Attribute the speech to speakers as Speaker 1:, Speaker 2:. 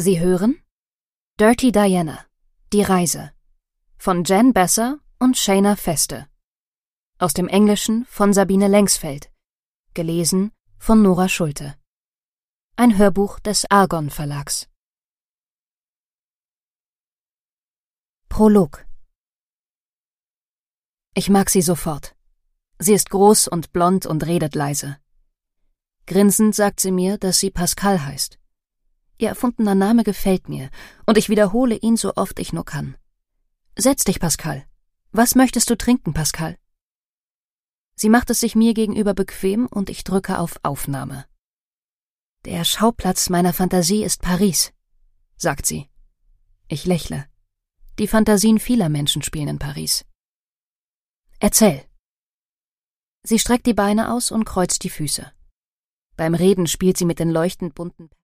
Speaker 1: Sie hören Dirty Diana, die Reise von Jen Besser und Shayna Feste. Aus dem Englischen von Sabine Lengsfeld. Gelesen von Nora Schulte. Ein Hörbuch des Argon Verlags. Prolog. Ich mag sie sofort. Sie ist groß und blond und redet leise. Grinsend sagt sie mir, dass sie Pascal heißt. Ihr erfundener Name gefällt mir, und ich wiederhole ihn so oft ich nur kann. Setz dich, Pascal. Was möchtest du trinken, Pascal? Sie macht es sich mir gegenüber bequem und ich drücke auf Aufnahme. Der Schauplatz meiner Fantasie ist Paris, sagt sie. Ich lächle. Die Fantasien vieler Menschen spielen in Paris. Erzähl. Sie streckt die Beine aus und kreuzt die Füße. Beim Reden spielt sie mit den leuchtend bunten